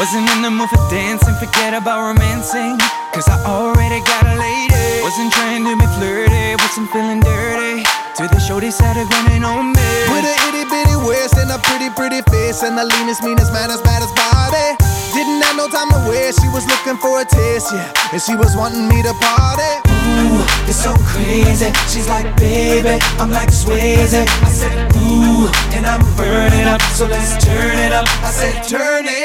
Wasn't in the mood for dancing, forget about romancing, cause I already got a lady. Wasn't trying to be flirty, wasn't feeling dirty, till the shorty started running on me. With a itty bitty waist and a pretty face, and the leanest, meanest, maddest body. Didn't have no time to waste, she was looking for a taste, yeah, and she was wanting me to party. Ooh, it's so crazy. She's like, baby, I'm like Swayze. I said, ooh, and I'm burning up, so let's turn it up. I said, turn it